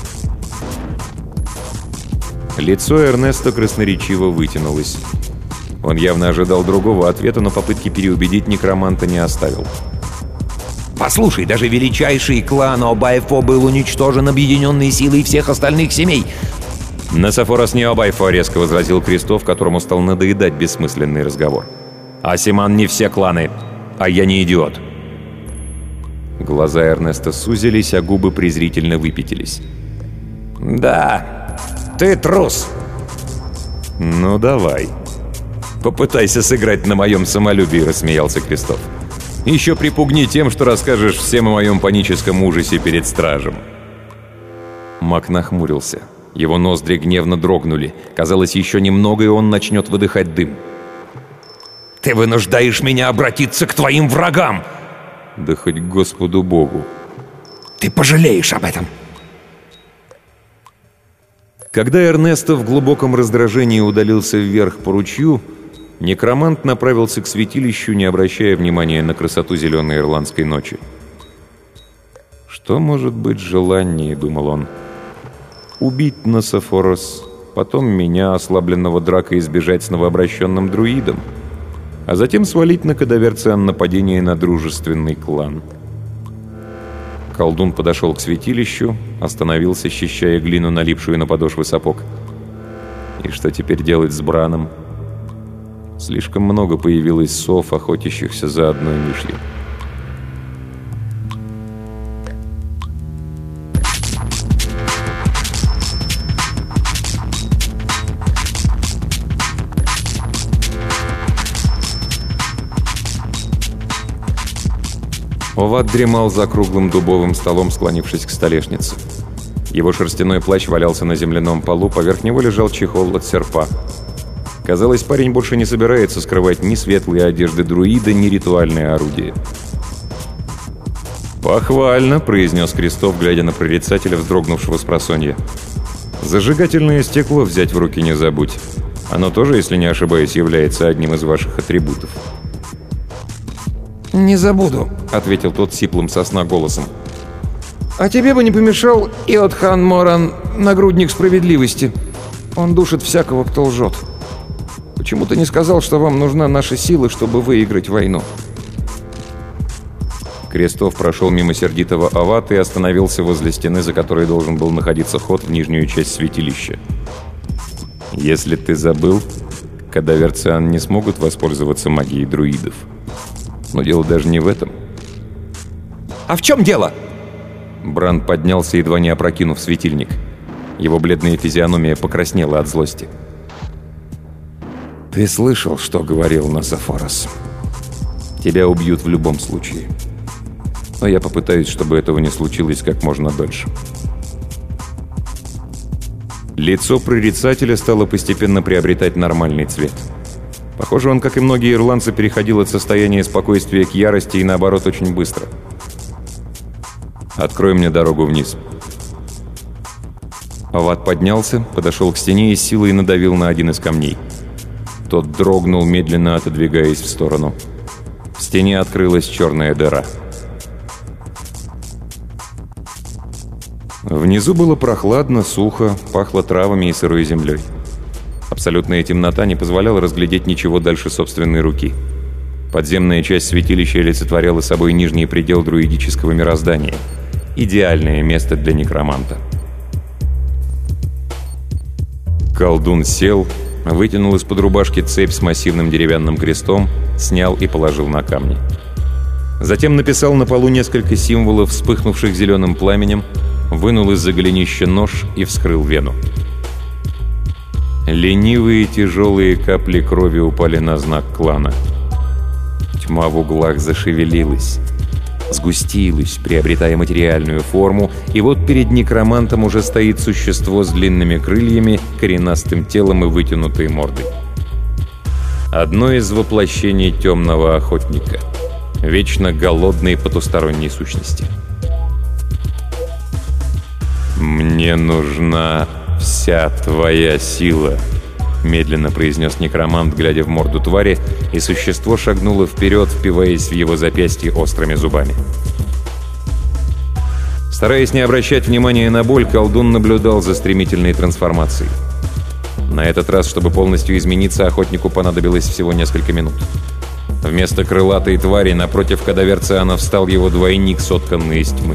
Лицо Эрнесто красноречиво вытянулось. Он явно ожидал другого ответа, но попытки переубедить некроманта не оставил.
«Послушай, даже величайший клан Обайфо был уничтожен объединенной силой всех остальных семей».
«Нософорос не Обайфо», — резко возразил Кристоф, которому стал надоедать бессмысленный разговор. «Асиман не все кланы, а я не идиот». Глаза Эрнеста сузились, а губы презрительно выпятились.
«Да, ты трус».
«Ну давай. Попытайся сыграть на моем самолюбии», — рассмеялся Кристоф. «Еще припугни тем, что расскажешь всем о моем паническом ужасе перед стражем». Маг нахмурился. Его ноздри гневно дрогнули. Казалось, еще немного, и он начнет выдыхать дым.
«Ты вынуждаешь меня обратиться к твоим врагам!»
«Да хоть к Господу Богу!»
«Ты пожалеешь об этом!»
Когда Эрнесто в глубоком раздражении удалился вверх по ручью, некромант направился к святилищу, не обращая внимания на красоту зеленой ирландской ночи. «Что может быть желаннее?» — думал он. «Убить Нософорос, потом меня, ослабленного дракой, избежать с новообращенным друидом, а затем свалить на Кадавер Циан нападение на дружественный клан». Колдун подошел к святилищу, остановился, счищая глину, налипшую на подошвы сапог. И что теперь делать с Браном? Слишком много появилось сов, охотящихся за одной мышью. Оват дремал за круглым дубовым столом, склонившись к столешнице. Его шерстяной плащ валялся на земляном полу, поверх него лежал чехол от серпа. Казалось, парень больше не собирается скрывать ни светлые одежды друида, ни ритуальные орудия. «Похвально», — произнес Крестов, глядя на прорицателя, вздрогнувшего спросонья. «Зажигательное стекло взять в руки не забудь. Оно тоже, если не ошибаюсь, является одним из ваших атрибутов».
«Не забуду», — ответил тот сиплым со сна голосом. «А тебе бы не помешал Иотхан Моран, нагрудник справедливости. Он душит всякого, кто лжет. Почему ты не сказал, что вам нужна наша сила, чтобы выиграть войну?»
Крестов прошел мимо сердитого Авата и остановился возле стены, за которой должен был находиться ход в нижнюю часть святилища. «Если ты забыл, кадаверциан не смогут воспользоваться магией друидов. Но дело даже не в этом».
«А в чем дело?»
Бран поднялся, едва не опрокинув светильник. Его бледная физиономия покраснела от злости. «Ты слышал, что говорил Насафорос? Тебя убьют в любом случае. Но я попытаюсь, чтобы этого не случилось как можно дольше». Лицо прорицателя стало постепенно приобретать нормальный цвет. Похоже, он, как и многие ирландцы, переходил от состояния спокойствия к ярости и, наоборот, очень быстро. «Открой мне дорогу вниз». Ават поднялся, подошел к стене и с силой надавил на один из камней. Тот дрогнул, медленно отодвигаясь в сторону. В стене открылась черная дыра. Внизу было прохладно, сухо, пахло травами и сырой землей. Абсолютная темнота не позволяла разглядеть ничего дальше собственной руки. Подземная часть святилища олицетворяла собой нижний предел друидического мироздания. Идеальное место для некроманта. Колдун сел, вытянул из-под рубашки цепь с массивным деревянным крестом, снял и положил на камни. Затем написал на полу несколько символов, вспыхнувших зеленым пламенем, вынул из-за голенища нож и вскрыл вену. Ленивые тяжелые капли крови упали на знак клана. Тьма в углах зашевелилась, сгустилась, приобретая материальную форму, и вот перед некромантом уже стоит существо с длинными крыльями, коренастым телом и вытянутой мордой. Одно из воплощений темного охотника, вечно голодной потусторонней сущности. «Мне нужна вся твоя сила», — медленно произнес некромант, глядя в морду твари, и существо шагнуло вперед, впиваясь в его запястье острыми зубами. Стараясь не обращать внимания на боль, колдун наблюдал за стремительной трансформацией. На этот раз, чтобы полностью измениться, охотнику понадобилось всего несколько минут. Вместо крылатой твари напротив кадаверциана встал его двойник, сотканный из тьмы.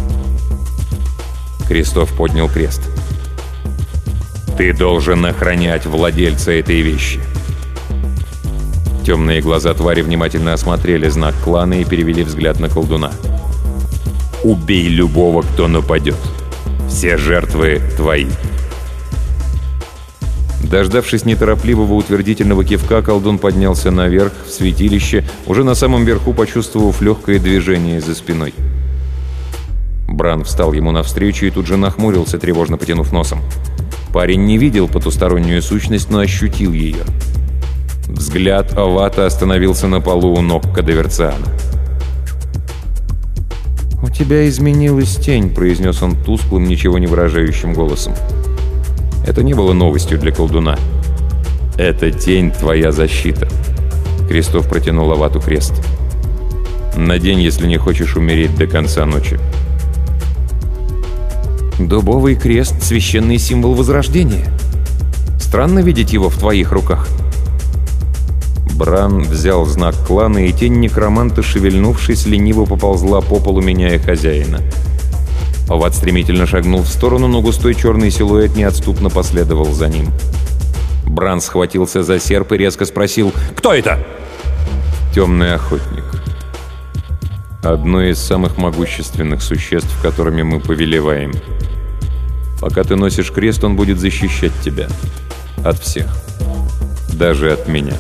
Крестов поднял крест. «Ты должен охранять владельца этой вещи». Темные глаза твари внимательно осмотрели знак клана и перевели взгляд на колдуна. «Убей любого, кто нападет. Все жертвы твои». Дождавшись неторопливого утвердительного кивка, колдун поднялся наверх, в святилище, уже на самом верху почувствовав легкое движение за спиной. Бран встал ему навстречу и тут же нахмурился, тревожно потянув носом. Парень не видел потустороннюю сущность, но ощутил ее. Взгляд Авата остановился на полу у ног кадаверциана. «У тебя изменилась тень», — произнес он тусклым, ничего не выражающим голосом. Это не было новостью для колдуна. «Эта тень — твоя защита». Крестов протянул Авату крест. «Надень, если не хочешь умереть до конца ночи».
«Дубовый крест — священный символ Возрождения. Странно видеть его в твоих руках».
Бран взял знак клана, и тень некроманта, шевельнувшись, лениво поползла по полу, меняя хозяина. Ават стремительно шагнул в сторону, но густой черный силуэт неотступно последовал за ним. Бран схватился за серп и резко спросил: «Кто это?» «Темный охотник. Одно из самых могущественных существ, которыми мы повелеваем. Пока ты носишь крест, он будет защищать тебя. От всех. Даже от меня».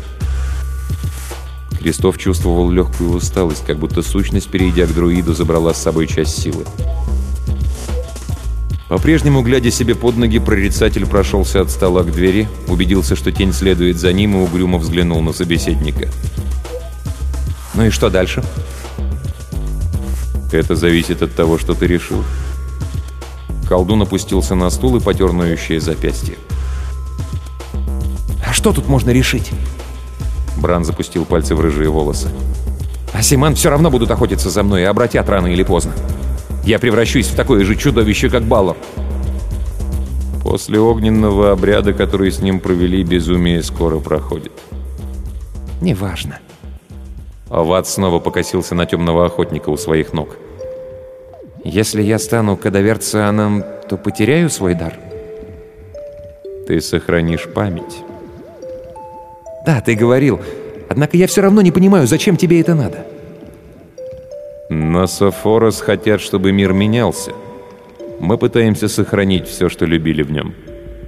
Крестов чувствовал легкую усталость, как будто сущность, перейдя к друиду, забрала с собой часть силы. По-прежнему, глядя себе под ноги, прорицатель прошелся от стола к двери, убедился, что тень следует за ним, и угрюмо взглянул на собеседника.
«Ну и что дальше?»
«Это зависит от того, что ты решил». Колдун опустился на стул и потер ноющее запястье.
«А что тут можно решить?»
Бран запустил пальцы в рыжие волосы.
«Асиман все равно будут охотиться за мной и обратят рано или поздно. Я превращусь в такое же чудовище, как Баллар».
После огненного обряда, который с ним провели, безумие скоро проходит.
«Неважно».
Ават снова покосился на темного охотника у своих ног.
«Если я стану кадаверцианом, то потеряю свой дар?»
«Ты сохранишь память».
«Да, ты говорил. Однако я все равно не понимаю, зачем тебе это надо?»
«Нософорос хотят, чтобы мир менялся. Мы пытаемся сохранить все, что любили в нем».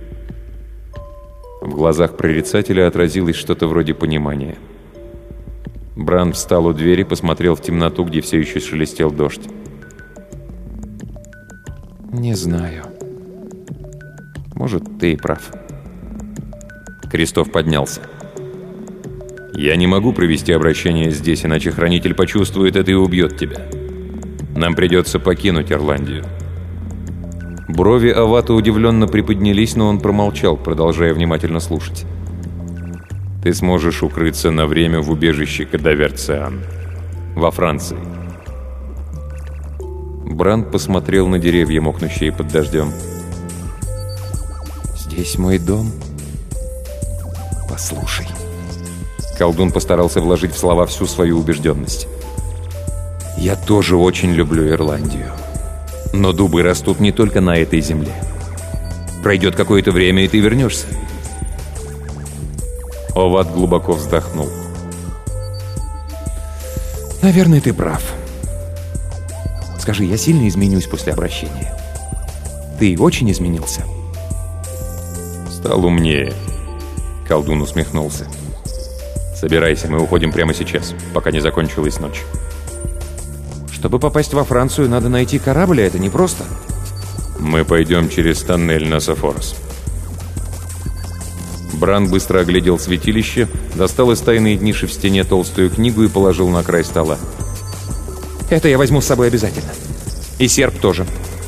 В глазах прорицателя отразилось что-то вроде понимания. Бран встал у двери, посмотрел в темноту, где все еще шелестел дождь.
«Не знаю. Может, ты и прав».
Крестов поднялся. «Я не могу провести обращение здесь, иначе Хранитель почувствует это и убьет тебя. Нам придется покинуть Ирландию». Брови Авата удивленно приподнялись, но он промолчал, продолжая внимательно слушать. «Ты сможешь укрыться на время в убежище Кадаверциан. Во Франции». Бранд посмотрел на деревья, мокнущие под дождем.
«Здесь мой дом. Послушай».
Колдун постарался вложить в слова всю свою убежденность. «Я тоже очень люблю Ирландию. Но дубы растут не только на этой земле. Пройдет какое-то время, и ты вернешься». Оват глубоко вздохнул.
«Наверное, ты прав. Скажи, я сильно изменюсь после обращения? Ты очень изменился?»
«Стал умнее», — колдун усмехнулся. «Собирайся, мы уходим прямо сейчас, пока не закончилась ночь».
«Чтобы попасть во Францию, надо найти корабль, а это непросто».
«Мы пойдем через тоннель Нософорос». Бран быстро оглядел святилище, достал из тайной ниши в стене толстую книгу и положил на край стола.
«Это я возьму с собой обязательно. И серп тоже».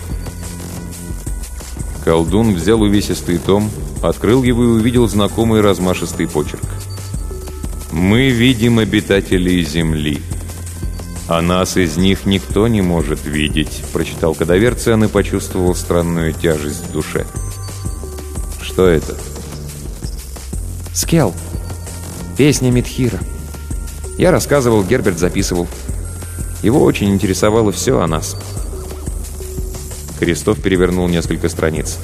Колдун взял увесистый том, открыл его и увидел знакомый размашистый почерк. «Мы видим обитателей Земли, а нас из них никто не может видеть», — прочитал Кадаверциан и почувствовал странную тяжесть в душе. «Что это?»
«Скел. Песня Митхира. Я рассказывал, Герберт записывал. Его очень интересовало все о нас».
Крестов перевернул несколько страниц.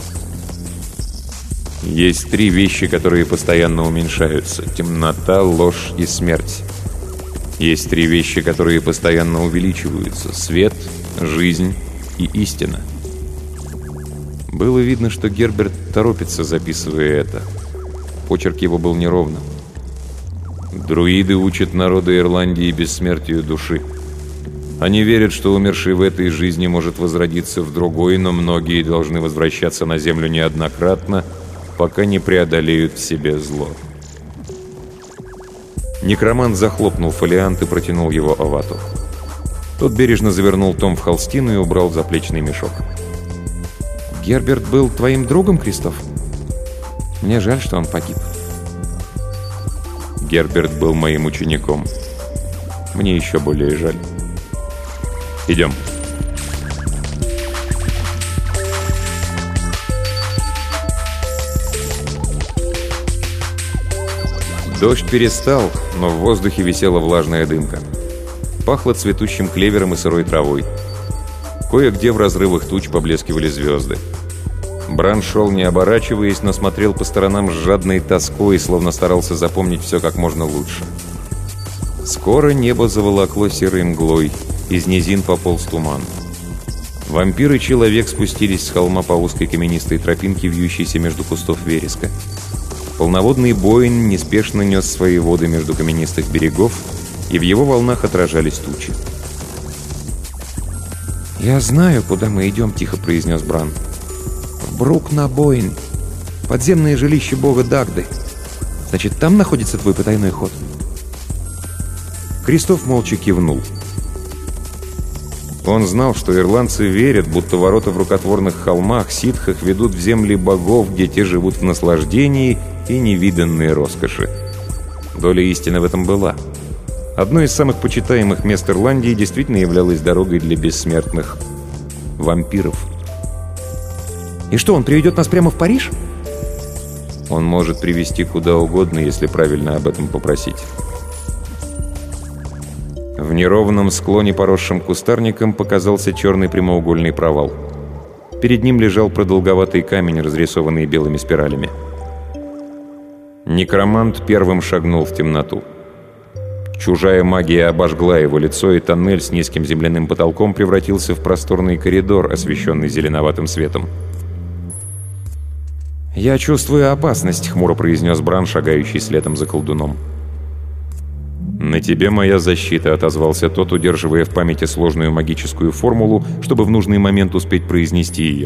«Есть 3 вещи, которые постоянно уменьшаются: темнота, ложь и смерть. Есть 3 вещи, которые постоянно увеличиваются: свет, жизнь и истина». Было видно, что Герберт торопится, записывая это. Почерк его был неровным. «Друиды учат народы Ирландии бессмертию души. Они верят, что умерший в этой жизни может возродиться в другой, но многие должны возвращаться на землю неоднократно, пока не преодолеют в себе зло». Некромант захлопнул фолиант и протянул его Авату. Тот бережно завернул том в холстину и убрал в заплечный мешок.
«Герберт был твоим другом, Крестов? Мне жаль, что он погиб».
«Герберт был моим учеником. Мне еще более жаль. Идем». Дождь перестал, но в воздухе висела влажная дымка. Пахло цветущим клевером и сырой травой. Кое-где в разрывах туч поблескивали звезды. Бран шел, не оборачиваясь, но смотрел по сторонам с жадной тоской, словно старался запомнить все как можно лучше. Скоро небо заволокло серой мглой, из низин пополз туман. Вампир и человек спустились с холма по узкой каменистой тропинке, вьющейся между кустов вереска. Полноводный Боин неспешно нес свои воды между каменистых берегов, и в его волнах отражались тучи.
«Я знаю, куда мы идем», — тихо произнес Бран. «В Брук-на-Бойн. Подземное жилище бога Дагды. Значит, там находится твой потайной ход?»
Кристоф молча кивнул. Он знал, что ирландцы верят, будто ворота в рукотворных холмах, ситхах ведут в земли богов, где те живут в наслаждении и невиданной роскоши. Доля истины в этом была. Одно из самых почитаемых мест Ирландии действительно являлось дорогой для бессмертных вампиров.
«И что, он приведет нас прямо в Париж?»
Он может привести куда угодно, если правильно об этом попросить. В неровном склоне, поросшем кустарником, показался черный прямоугольный провал. Перед ним лежал продолговатый камень, разрисованный белыми спиралями. Некромант первым шагнул в темноту. Чужая магия обожгла его лицо, и тоннель с низким земляным потолком превратился в просторный коридор, освещенный зеленоватым светом.
«Я чувствую опасность», — хмуро произнес Бран, шагающий следом за колдуном.
«На тебе моя защита», — отозвался тот, удерживая в памяти сложную магическую формулу, чтобы в нужный момент успеть произнести ее.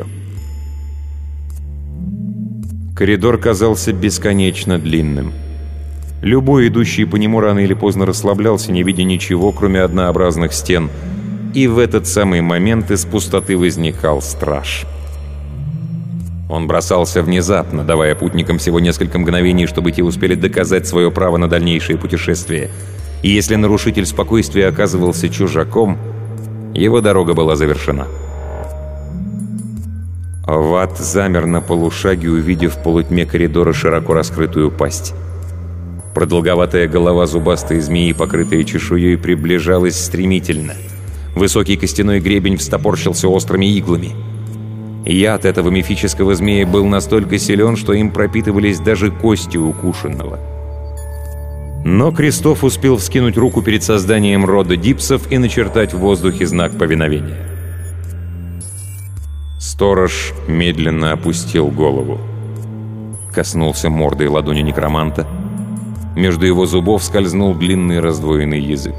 Коридор казался бесконечно длинным. Любой, идущий по нему, рано или поздно расслаблялся, не видя ничего, кроме однообразных стен. И в этот самый момент из пустоты возникал страж. Он бросался внезапно, давая путникам всего несколько мгновений, чтобы те успели доказать свое право на дальнейшее путешествие. И если нарушитель спокойствия оказывался чужаком, его дорога была завершена. Ват замер на полушаге, увидев в полутьме коридора широко раскрытую пасть. Продолговатая голова зубастой змеи, покрытая чешуей, приближалась стремительно. Высокий костяной гребень встопорщился острыми иглами. Яд этого мифического змея был настолько силен, что им пропитывались даже кости укушенного. Но Кристоф успел вскинуть руку перед созданием рода Дипсов и начертать в воздухе знак повиновения. Сторож медленно опустил голову. Коснулся мордой ладони некроманта. Между его зубов скользнул длинный раздвоенный язык.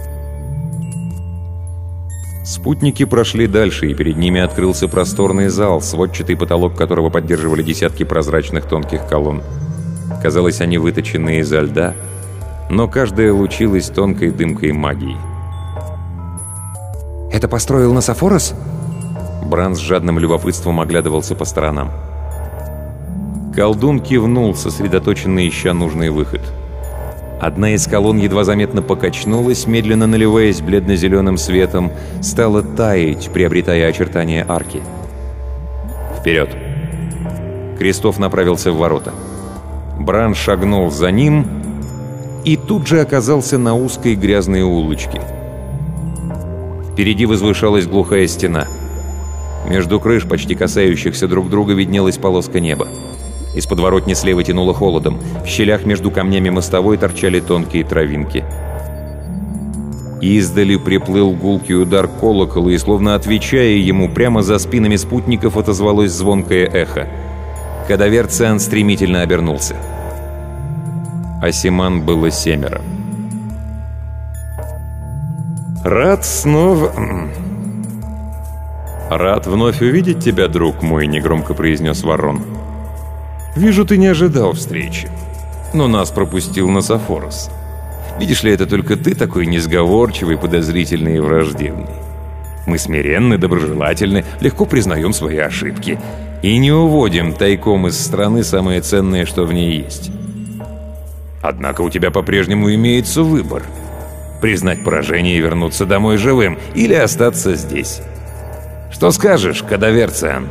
Спутники прошли дальше, и перед ними открылся просторный зал, сводчатый потолок которого поддерживали десятки прозрачных тонких колонн. Казалось, они выточены изо льда, но каждая лучилась тонкой дымкой магии.
«Это построил Нософорос?»
Бран с жадным любопытством оглядывался по сторонам. Колдун кивнул, сосредоточенно ища нужный выход. Одна из колонн едва заметно покачнулась, медленно наливаясь бледно-зеленым светом, стала таять, приобретая очертания арки. «Вперед!» Кристоф направился в ворота. Бран шагнул за ним и тут же оказался на узкой грязной улочке. Впереди возвышалась глухая стена. Между крыш, почти касающихся друг друга, виднелась полоска неба. Из подворотни слева тянуло холодом. В щелях между камнями мостовой торчали тонкие травинки. Издали приплыл гулкий удар колокола, и, словно отвечая ему, прямо за спинами спутников отозвалось звонкое эхо. Кадаверциан стремительно обернулся. Асиман было 7. «Рад вновь увидеть тебя, друг мой», — негромко произнес Варрон. «Вижу, ты не ожидал встречи, но нас пропустил Нософорос. Видишь ли, это только ты такой несговорчивый, подозрительный и враждебный. Мы смиренны, доброжелательны, легко признаем свои ошибки и не уводим тайком из страны самое ценное, что в ней есть. Однако у тебя по-прежнему имеется выбор — признать поражение и вернуться домой живым, или остаться здесь. Что скажешь, Кадаверциан?»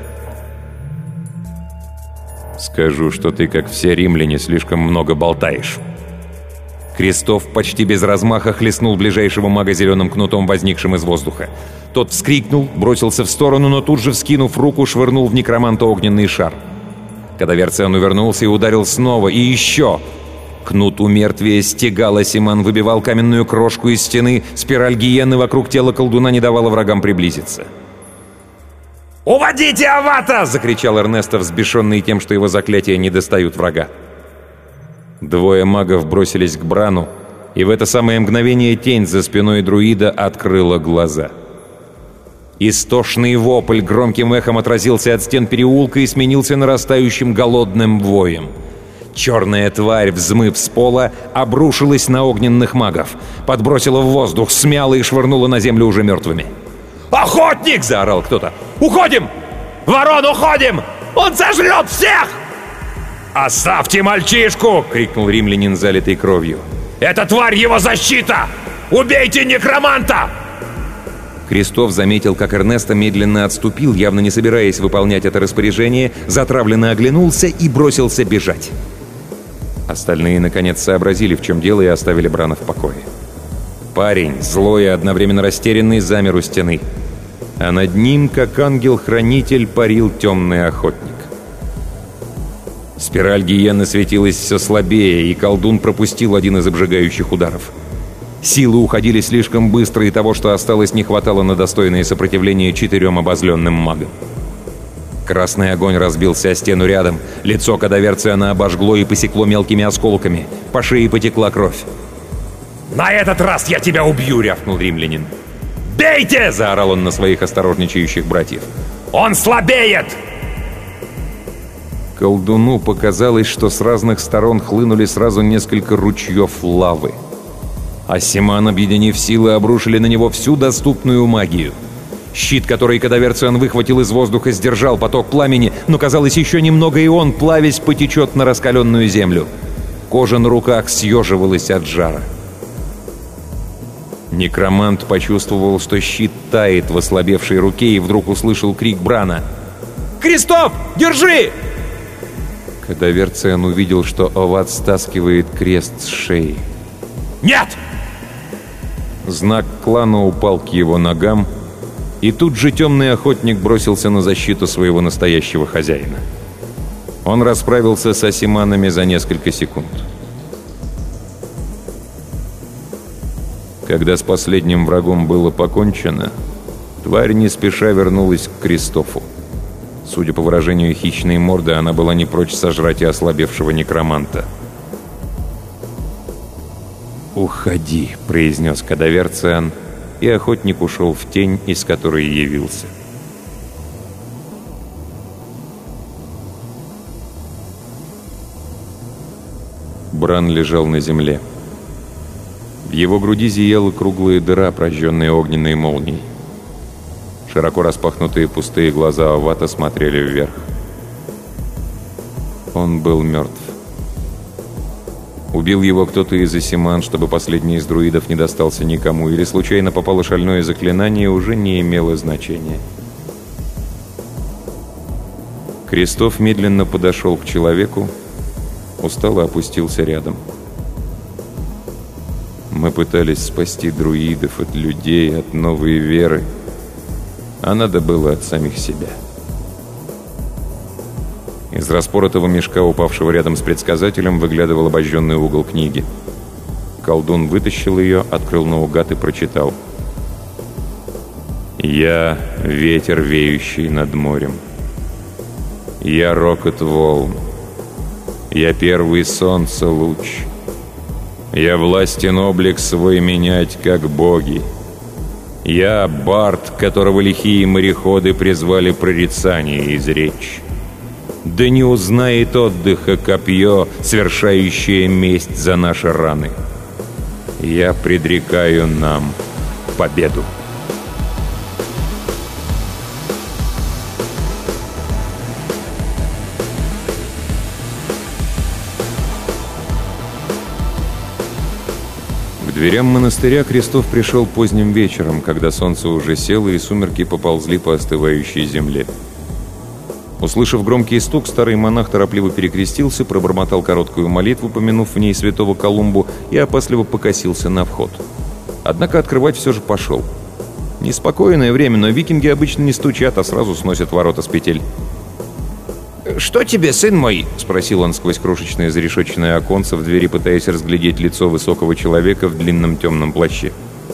«Скажу, что ты, как все римляне, слишком много болтаешь». Кристоф почти без размаха хлестнул ближайшего мага зеленым кнутом, возникшим из воздуха. Тот вскрикнул, бросился в сторону, но тут же, вскинув руку, швырнул в некроманта огненный шар. Кадаверциан увернулся и ударил снова, и еще. Кнут у мертвия стегал Асиман, выбивал каменную крошку из стены, спираль гиены вокруг тела колдуна не давала врагам приблизиться. «Уводите Авата!» — закричал Эрнесто, взбешенный тем, что его заклятия не достают врага. Двое магов бросились к Брану, и в это самое мгновение тень за спиной друида открыла глаза. Истошный вопль громким эхом отразился от стен переулка и сменился нарастающим голодным воем. Черная тварь, взмыв с пола, обрушилась на огненных магов, подбросила в воздух, смяла и швырнула на землю уже мертвыми.
«Охотник!» — заорал кто-то. «Уходим! Ворон, уходим! Он сожрет всех!»
«Оставьте мальчишку!» — крикнул римлянин, залитый кровью.
«Эта тварь его защита! Убейте некроманта!»
Кристоф заметил, как Эрнесто медленно отступил, явно не собираясь выполнять это распоряжение, затравленно оглянулся и бросился бежать. Остальные, наконец, сообразили, в чем дело, и оставили Брана в покое. Парень, злой и одновременно растерянный, замер у стены. А над ним, как ангел-хранитель, парил темный охотник. Спираль гиены светилась все слабее, и колдун пропустил один из обжигающих ударов. Силы уходили слишком быстро, и того, что осталось, не хватало на достойное сопротивление 4 обозленным магам. Красный огонь разбился о стену рядом, лицо кадаверциана обожгло и посекло мелкими осколками, по шее потекла кровь.
«На этот раз я тебя убью!» — рявкнул римлянин.
«Бейте!» — заорал он на своих осторожничающих братьев.
«Он слабеет!»
Колдуну показалось, что с разных сторон хлынули сразу несколько ручьев лавы. Асиман, объединив силы, обрушили на него всю доступную магию. Щит, который кадаверциан выхватил из воздуха, сдержал поток пламени, но, казалось, еще немного, и он, плавясь, потечет на раскаленную землю. Кожа на руках съеживалась от жара. Некромант почувствовал, что щит тает в ослабевшей руке, и вдруг услышал крик Брана.
«Кристоф, держи!»
Кадаверциан увидел, что Оват стаскивает крест с шеи.
«Нет!»
Знак клана упал к его ногам, и тут же темный охотник бросился на защиту своего настоящего хозяина. Он расправился с асиманами за несколько секунд. Когда с последним врагом было покончено, тварь не спеша вернулась к Кристофу. Судя по выражению хищной морды, она была не прочь сожрать и ослабевшего некроманта. «Уходи», — произнес кадаверциан, и охотник ушел в тень, из которой явился. Бран лежал на земле. В его груди зияла круглая дыра, прожженная огненной молнией. Широко распахнутые пустые глаза Овата смотрели вверх. Он был мертв. Убил его кто-то из асиман, чтобы последний из друидов не достался никому, или случайно попало шальное заклинание, уже не имело значения. Кристоф медленно подошел к человеку, устало опустился рядом. Мы пытались спасти друидов от людей, от новой веры, а надо было от самих себя. Из распоротого мешка, упавшего рядом с предсказателем, выглядывал обожженный угол книги. Колдун вытащил ее, открыл наугад и прочитал. «Я — ветер, веющий над морем. Я — рокот волн. Я — первый солнца луч. Я властен облик свой менять, как боги. Я — бард, которого лихие мореходы призвали прорицание изречь. Да не узнает отдыха копье, свершающее месть за наши раны. Я предрекаю нам победу». К дверям монастыря Кристоф пришел поздним вечером, когда солнце уже село и сумерки поползли по остывающей земле. Услышав громкий стук, старый монах торопливо перекрестился, пробормотал короткую молитву, помянув в ней святого Колумбу, и опасливо покосился на вход. Однако открывать все же пошел. Неспокойное время, но викинги обычно не стучат, а сразу сносят ворота с петель.
«Что тебе, сын мой?»
— спросил он сквозь крошечное зарешетченное оконце в двери, пытаясь разглядеть лицо высокого человека в длинном темном плаще.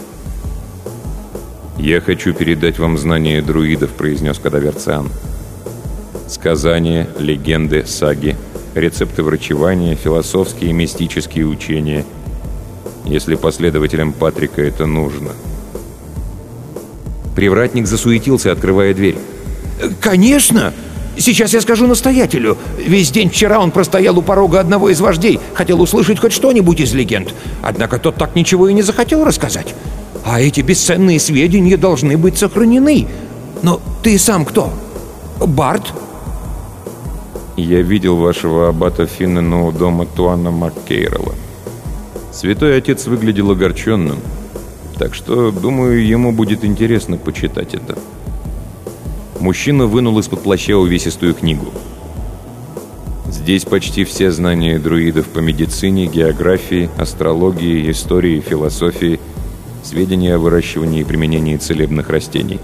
«Я хочу передать вам знания друидов», — произнес кадаверциан. «Сказания, легенды, саги, рецепты врачевания, философские и мистические учения, если последователям Патрика это нужно». Привратник засуетился, открывая дверь.
«Конечно! Сейчас я скажу настоятелю. Весь день вчера он простоял у порога одного из вождей, хотел услышать хоть что-нибудь из легенд. Однако тот так ничего и не захотел рассказать. А эти бесценные сведения должны быть сохранены. Но ты сам кто? Бард?»
«Я видел вашего аббата Финнена у дома Туана Маккейролла. Святой отец выглядел огорченным, так что, думаю, ему будет интересно почитать это». Мужчина вынул из-под плаща увесистую книгу. Здесь почти все знания друидов по медицине, географии, астрологии, истории, философии, сведения о выращивании и применении целебных растений.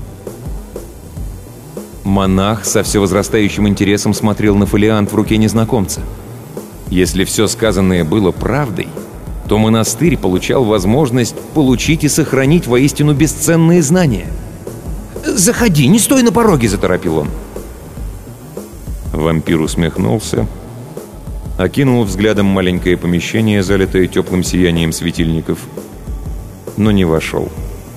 Монах со всевозрастающим интересом смотрел на фолиант в руке незнакомца. Если все сказанное было правдой, то монастырь получал возможность получить и сохранить воистину бесценные знания.
«Заходи, не стой на пороге!» — заторопил он.
Вампир усмехнулся, окинул взглядом маленькое помещение, залитое теплым сиянием светильников, но не вошел.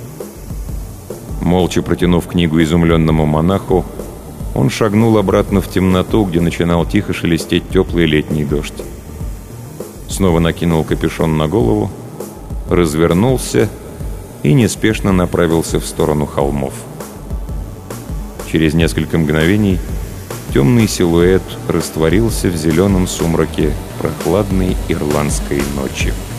Молча протянув книгу изумленному монаху, он шагнул обратно в темноту, где начинал тихо шелестеть теплый летний дождь. Снова накинул капюшон на голову, развернулся и неспешно направился в сторону холмов. Через несколько мгновений темный силуэт растворился в зеленом сумраке прохладной ирландской ночи.